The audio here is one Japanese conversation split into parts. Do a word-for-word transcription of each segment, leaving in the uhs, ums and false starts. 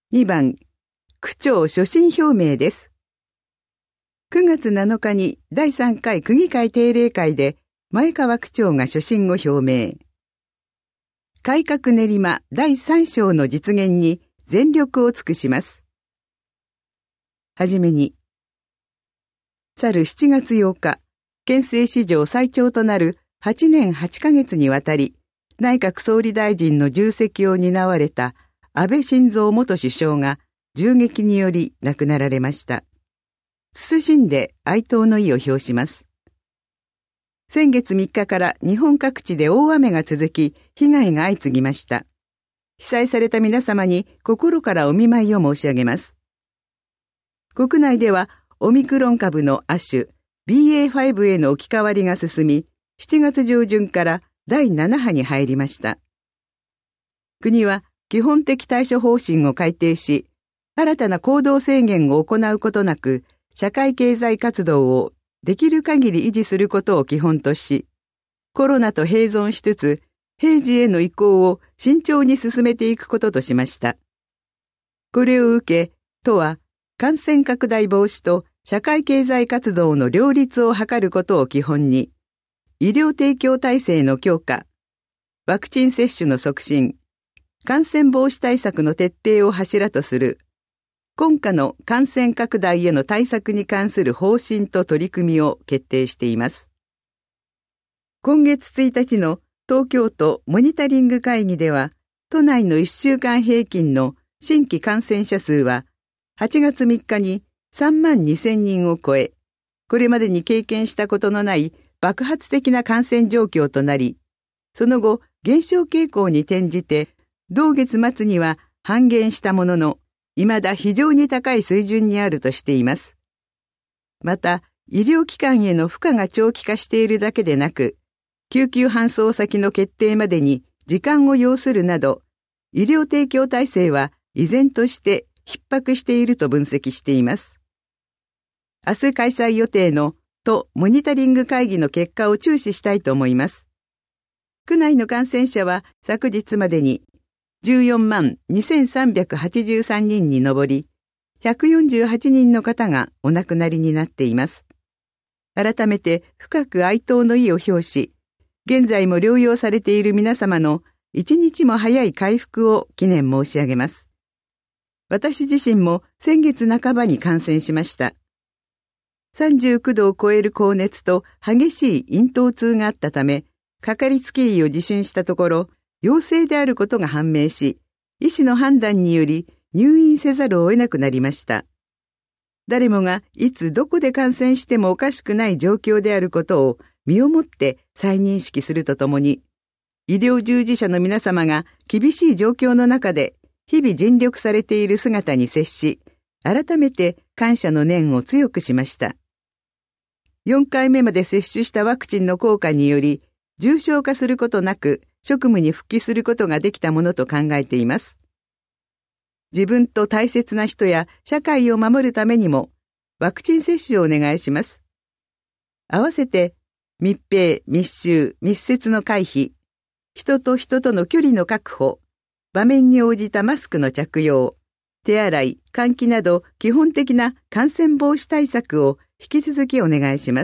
にばん、区長所信表明です。くがつなのかにだいさんかい区議会定例会で前川区長が所信を表明。改革練馬だいさん章の実現に全力を尽くします。はじめに、去るしちがつようか、憲政史上最長となるはちねんはちかげつにわたり、内閣総理大臣の重責を担われた安倍晋三元首相が銃撃により亡くなられました。謹んで哀悼の意を表します。先月みっかから日本各地で大雨が続き、被害が相次ぎました。被災された皆様に心からお見舞いを申し上げます。国内ではオミクロン株の亜種 ビーエーファイブ への置き換わりが進み、しちがつ上旬からだいなな波に入りました。国は基本的対処方針を改定し、新たな行動制限を行うことなく、社会経済活動をできる限り維持することを基本とし、コロナと並存しつつ、平時への移行を慎重に進めていくこととしました。これを受け、都は感染拡大防止と社会経済活動の両立を図ることを基本に、医療提供体制の強化、ワクチン接種の促進、感染防止対策の徹底を柱とする、今夏の感染拡大への対策に関する方針と取り組みを決定しています。今月ついたちの東京都モニタリング会議では、都内のいっしゅうかん平均の新規感染者数は、はちがつみっかにさんまんにせんにんを超え、これまでに経験したことのない爆発的な感染状況となり、その後、減少傾向に転じて、同月末には半減したものの、未だ非常に高い水準にあるとしています。また、医療機関への負荷が長期化しているだけでなく、救急搬送先の決定までに時間を要するなど、医療提供体制は依然として逼迫していると分析しています。明日開催予定の都モニタリング会議の結果を注視したいと思います。区内の感染者は昨日までにじゅうよんまんにせんさんびゃくはちじゅうさんにんに上り、ひゃくよんじゅうはちにんの方がお亡くなりになっています。改めて深く哀悼の意を表し、現在も療養されている皆様の一日も早い回復を祈念申し上げます。私自身も先月半ばに感染しました。さんじゅうきゅうどを超える高熱と激しい咽頭痛があったため、かかりつけ医を受診したところ、陽性であることが判明し、医師の判断により入院せざるを得なくなりました。誰もがいつどこで感染してもおかしくない状況であることを身をもって再認識するとともに、医療従事者の皆様が厳しい状況の中で日々尽力されている姿に接し、改めて感謝の念を強くしました。よんかいめまで接種したワクチンの効果により、重症化することなく職務に復帰することができたものと考えています。自分と大切な人や社会を守るためにも、ワクチン接種をお願いします。合わせて、密閉、密集、密接の回避、人と人との距離の確保、場面に応じたマスクの着用、手洗い、換気など基本的な感染防止対策を引き続きお願いします。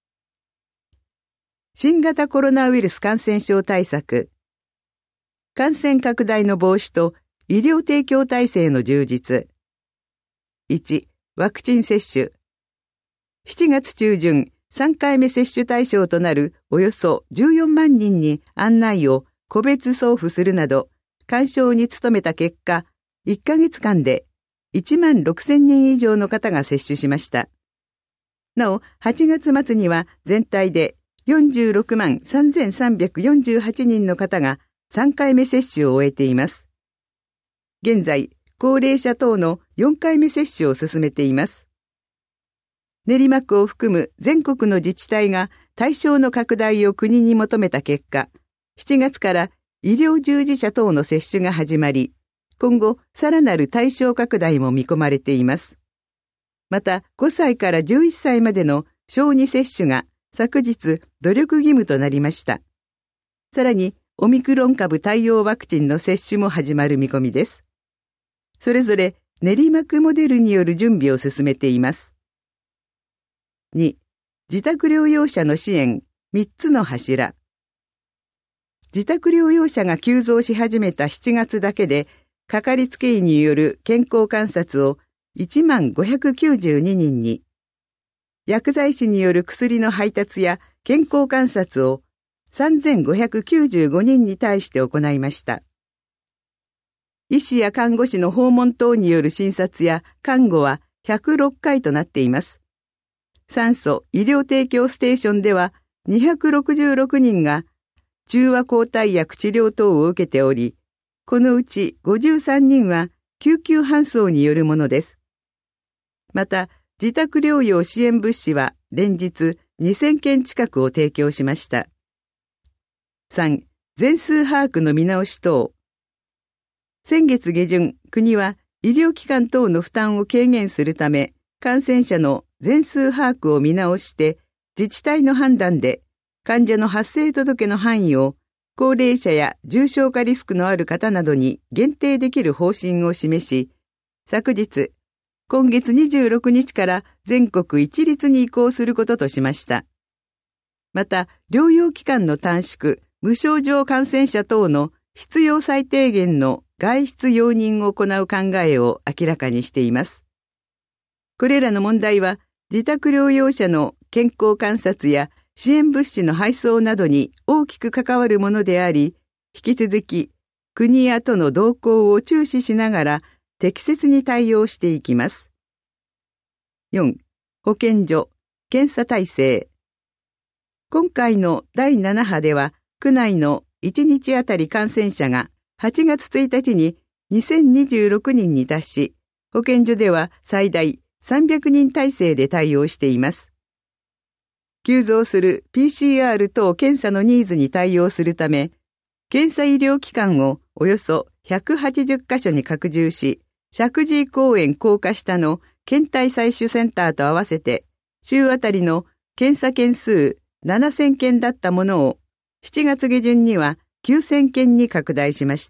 新型コロナウイルス感染症対策、感染拡大の防止と医療提供体制の充実。いち、ワクチン接種。しちがつ中旬、さんかいめ接種対象となるおよそじゅうよんまんにんに案内を個別送付するなど、勧奨に努めた結果、いっかげつかんでいちまんろくせんにん以上の方が接種しました。なお、はちがつ末には全体でよんじゅうろくまんさんぜんさんびゃくよんじゅうはちにんの方がさんかいめ接種を終えています。現在、高齢者等のよんかいめ接種を進めています。練馬区を含む全国の自治体が対象の拡大を国に求めた結果、しちがつから医療従事者等の接種が始まり、今後さらなる対象拡大も見込まれています。また、ごさいからじゅういっさいまでの小児接種が昨日努力義務となりました。さらに、オミクロン株対応ワクチンの接種も始まる見込みです。 それぞれ練馬区モデルによる準備を進めています。に、自宅療養者の支援、みっつの柱。自宅療養者が急増し始めたしちがつだけで、かかりつけ医による健康観察をいちまんごひゃくきゅうじゅうににんに、薬剤師による薬の配達や健康観察をさんぜんごひゃくきゅうじゅうごにんに対して行いました。医師や看護師の訪問等による診察や看護はひゃくろっかいとなっています。酸素・医療提供ステーションではにひゃくろくじゅうろくにんが中和抗体薬治療等を受けており、このうちごじゅうさんにんは救急搬送によるものです。また、自宅療養支援物資は連日にせんけん近くを提供しました。さん、全数把握の見直し等。先月下旬、国は医療機関等の負担を軽減するため、感染者の全数把握を見直して、自治体の判断で患者の発生届の範囲を高齢者や重症化リスクのある方などに限定できる方針を示し、昨日、今月にじゅうろくにちから全国一律に移行することとしました。また、療養期間の短縮、無症状感染者等の必要最低限の外出容認を行う考えを明らかにしています。これらの問題は、自宅療養者の健康観察や支援物資の配送などに大きく関わるものであり、引き続き国や都の動向を注視しながら適切に対応していきます。よん. 保健所、検査体制。今回のだいなな波では、区内のいちにちあたり感染者がはちがつついたちににせんにじゅうろくにんに達し、保健所では最大さんびゃくにん体制で対応しています。急増する ピーシーアール 等検査のニーズに対応するため、検査医療機関をおよそひゃくはちじゅっかしょに拡充し、石神井公園高架下の検体採取センターと合わせて、週あたりの検査件数ななせんけんだったものを、しちがつげじゅんにはきゅうせんけんに拡大しました。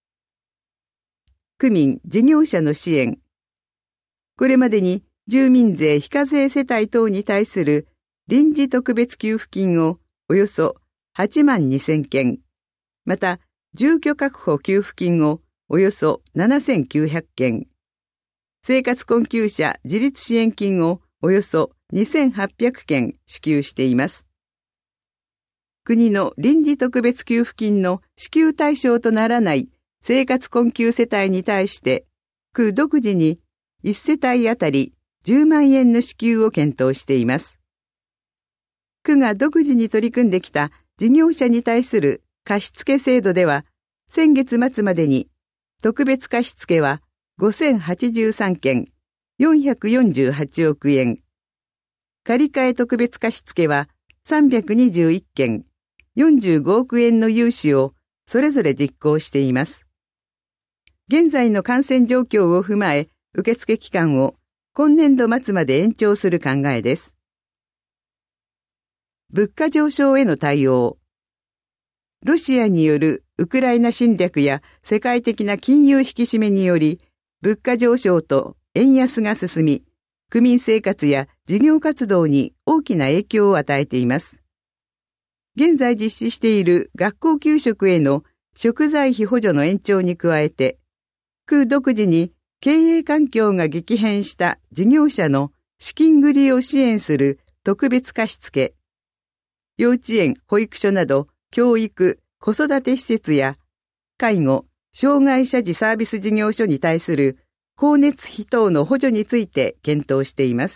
区民・事業者の支援。これまでに住民税非課税世帯等に対する臨時特別給付金をおよそはちまんにせんけん、また住居確保給付金をおよそななせんきゅうひゃくけん、生活困窮者自立支援金をおよそにせんはっぴゃくけん支給しています。国の臨時特別給付金の支給対象とならない生活困窮世帯に対して、区独自にいちせたいあたりじゅうまんえんの支給を検討しています。区が独自に取り組んできた事業者に対する貸付制度では、先月末までに特別貸付はごせんはちじゅうさんけん、よんひゃくよんじゅうはちおくえん、借換特別貸付はさんびゃくにじゅういっけん、よんじゅうごおくえんの融資をそれぞれ実行しています。現在の感染状況を踏まえ、受付期間を今年度末まで延長する考えです。物価上昇への対応。ロシアによるウクライナ侵略や世界的な金融引き締めにより、物価上昇と円安が進み、区民生活や事業活動に大きな影響を与えています。現在実施している学校給食への食材費補助の延長に加えて、区独自に経営環境が激変した事業者の資金繰りを支援する特別貸付、幼稚園・保育所など教育・子育て施設や介護・障害者児サービス事業所に対する光熱費等の補助について検討しています。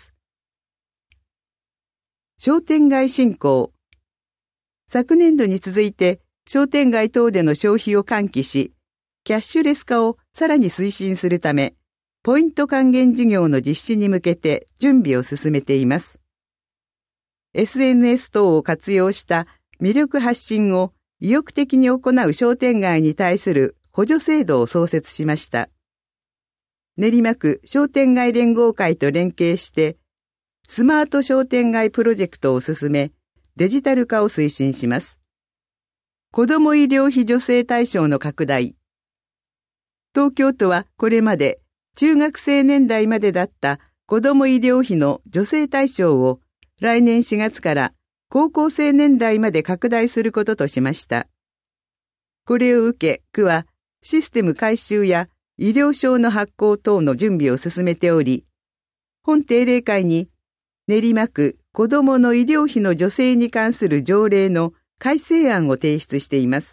商店街振興。昨年度に続いて商店街等での消費を喚起し、キャッシュレス化をさらに推進するため、ポイント還元事業の実施に向けて準備を進めています。エスエヌエス 等を活用した魅力発信を意欲的に行う商店街に対する補助制度を創設しました。練馬区商店街連合会と連携して、スマート商店街プロジェクトを進め、デジタル化を推進します。子ども医療費助成対象の拡大。 東京都はこれまで中学生年代までだった子ども医療費の助成対象を来年しがつから高校生年代まで拡大することとしました。これを受け、区はシステム改修や医療証の発行等の準備を進めており、本定例会に練馬区子どもの医療費の助成に関する条例の改正案を提出しています。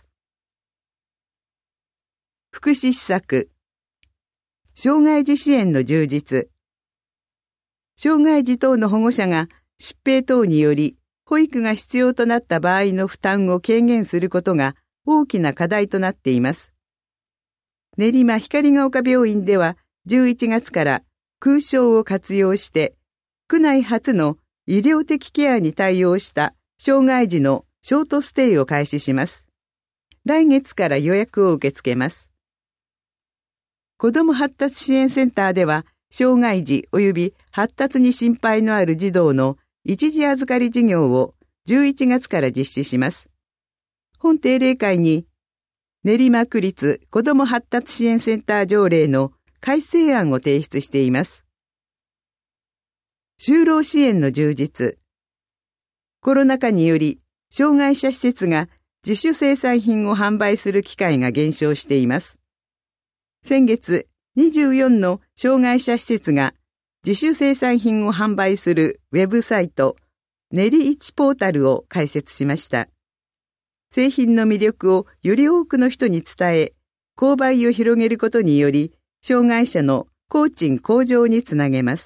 福祉施策、障害児支援の充実。障害児等の保護者が疾病等により保育が必要となった場合の負担を軽減することが大きな課題となっています。練馬光が丘病院ではじゅういちがつから空床を活用して区内初の医療的ケアに対応した障害児のショートステイを開始します。来月から予約を受け付けます。子ども発達支援センターでは障害児及び発達に心配のある児童の一時預かり事業をじゅういちがつから実施します。本定例会に練馬区立子ども発達支援センター条例の改正案を提出しています。就労支援の充実。コロナ禍により障害者施設が自主生産品を販売する機会が減少しています。先月、にじゅうよんの障害者施設が自主生産品を販売するウェブサイト、練り市ポータルを開設しました。製品の魅力をより多くの人に伝え、購買を広げることにより、障害者の工賃向上につなげます。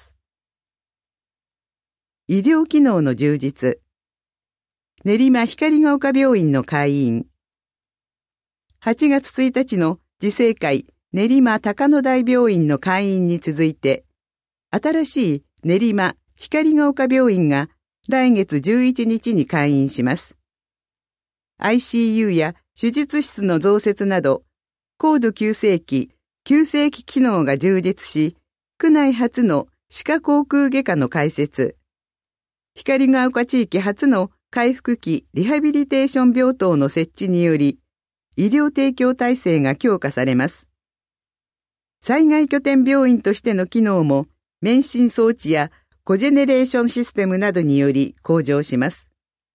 医療機能の充実。練馬光が丘病院の開院。はちがつついたちの自生会練馬高野台病院の開院に続いて、新しい練馬光が丘病院が来月じゅういちにちに開院します。アイシーユー や手術室の増設など、高度急性期、急性期機能が充実し、区内初の歯科口腔外科の開設、光が丘地域初の回復期リハビリテーション病棟の設置により、医療提供体制が強化されます。災害拠点病院としての機能も、免震装置やコジェネレーションシステムなどにより向上します。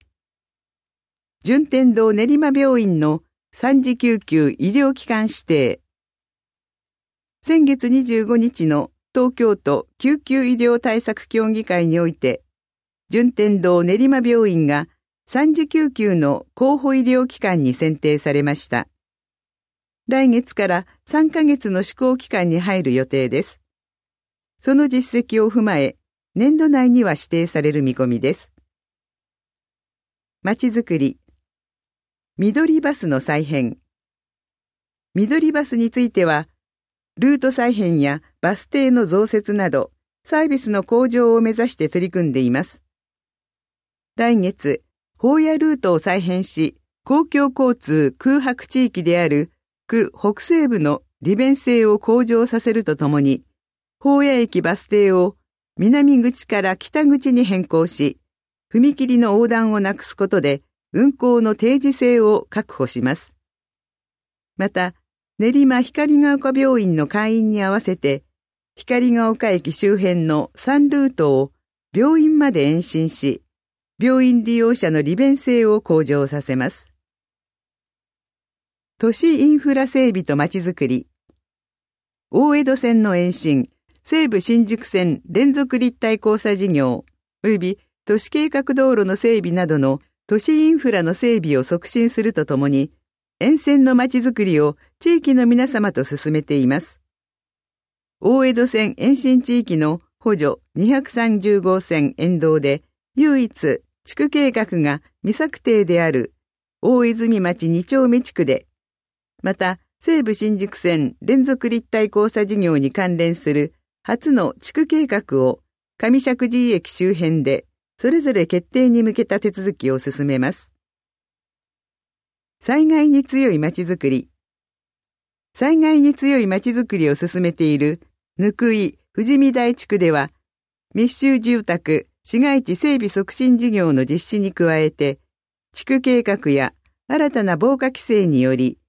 順天堂練馬病院の三次救急医療機関指定。先月にじゅうごにちの東京都救急医療対策協議会において、順天堂練馬病院が三次救急の候補医療機関に選定されました。来月からさんかげつの施行期間に入る予定です。その実績を踏まえ、年度内には指定される見込みです。まちづくり。緑バスの再編。緑バスについては、ルート再編やバス停の増設など、サービスの向上を目指して取り組んでいます。来月、宝谷ルートを再編し、公共交通空白地域である区北西部の利便性を向上させるとともに、宝谷駅バス停を南口から北口に変更し、踏切の横断をなくすことで運行の定時性を確保します。また、練馬光が丘病院の開院に合わせて、光が丘駅周辺のさんルートを病院まで延伸し、病院利用者の利便性を向上させます。都市インフラ整備とまちづくり。大江戸線の延伸、西武新宿線連続立体交差事業、および都市計画道路の整備などの都市インフラの整備を促進するとともに、沿線のまちづくりを地域の皆様と進めています。大江戸線延伸地域の補助にひゃくさんじゅうごうせん沿道で、唯一地区計画が未策定である大泉町に丁目地区で、また西武新宿線連続立体交差事業に関連する初の地区計画を上石神井駅周辺でそれぞれ決定に向けた手続きを進めます。災害に強いまちづくり。災害に強いまちづくりを進めている貫井富士見台地区では、密集住宅市街地整備促進事業の実施に加えて、地区計画や新たな防火規制により、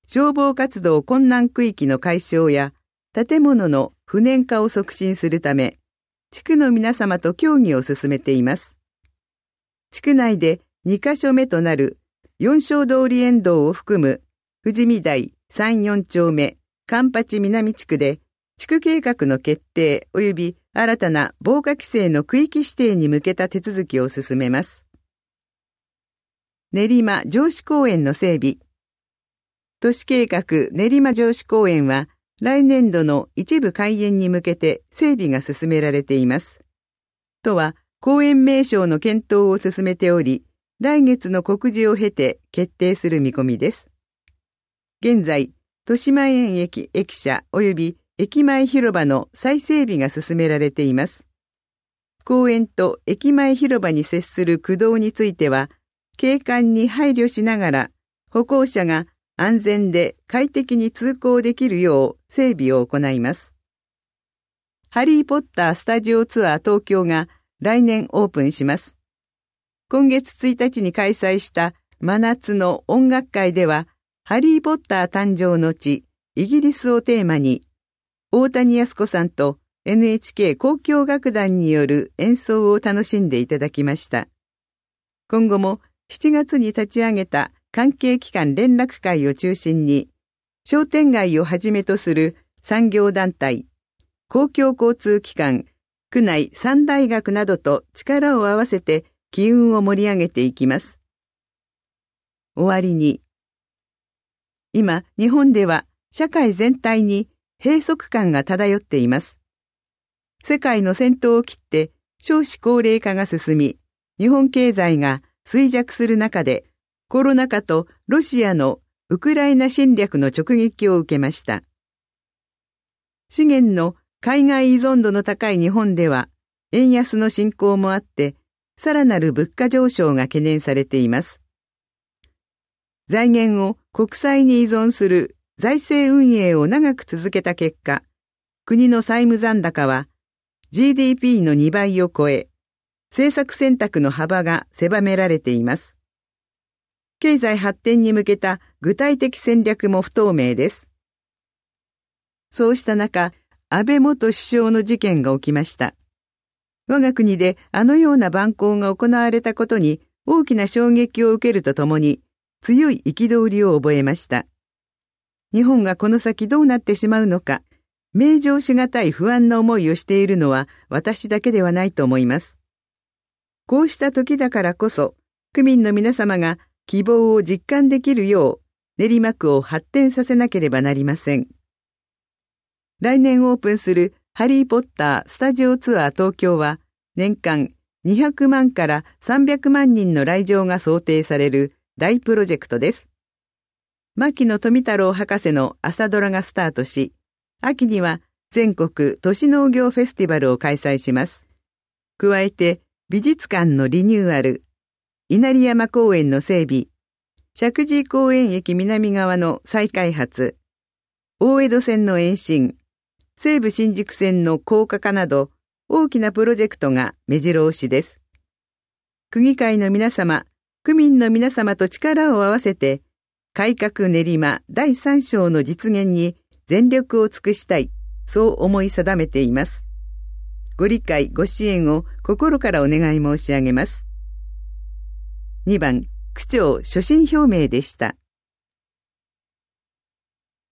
消防活動困難区域の解消や建物の不燃化を促進するため、地区の皆様と協議を進めています。地区内でにカ所目となる四正通り沿道を含む富士見台さん、よん丁目、環八南地区で地区計画の決定及び新たな防火規制の区域指定に向けた手続きを進めます。練馬城址公園の整備。都市計画練馬城址公園は来年度の一部開園に向けて整備が進められています。都は公園名称の検討を進めており、来月の告示を経て決定する見込みです。現在、豊島園駅駅舎及び駅前広場の再整備が進められています。公園と駅前広場に接する区道については、景観に配慮しながら、歩行者が安全で快適に通行できるよう整備を行います。ハリーポッタースタジオツアー東京が来年オープンします。今月ついたちに開催した真夏の音楽会では、ハリーポッター誕生の地、イギリスをテーマに、大谷靖子さんと エヌエイチケー 交響楽団による演奏を楽しんでいただきました。今後もしちがつに立ち上げた関係機関連絡会を中心に、商店街をはじめとする産業団体、公共交通機関、区内三大学などと力を合わせて機運を盛り上げていきます。終わりに、今、日本では社会全体に閉塞感が漂っています。世界の先頭を切って少子高齢化が進み、日本経済が衰弱する中で、コロナ禍とロシアのウクライナ侵略の直撃を受けました。資源の海外依存度の高い日本では、円安の進行もあって、さらなる物価上昇が懸念されています。財源を国債に依存する財政運営を長く続けた結果、国の債務残高は ジーディーピー のにばいを超え、政策選択の幅が狭められています。経済発展に向けた具体的戦略も不透明です。そうした中、安倍元首相の事件が起きました。我が国であのような蛮行が行われたことに大きな衝撃を受けるとともに、強い憤りを覚えました。日本がこの先どうなってしまうのか、明情しがたい不安な思いをしているのは私だけではないと思います。こうした時だからこそ、区民の皆様が希望を実感できるよう、練馬区を発展させなければなりません。来年オープンするハリーポッタースタジオツアー東京は、年間にひゃくまんからさんびゃくまんにんの来場が想定される大プロジェクトです。牧野富太郎博士の朝ドラがスタートし、秋には全国都市農業フェスティバルを開催します。加えて美術館のリニューアル、稲荷山公園の整備、石神井公園駅南側の再開発、大江戸線の延伸、西武新宿線の高架化など大きなプロジェクトが目白押しです。区議会の皆様、区民の皆様と力を合わせて、改革練馬だいさん章の実現に全力を尽くしたい、そう思い定めています。ご理解、ご支援を心からお願い申し上げます。にばん、区長所信表明でした。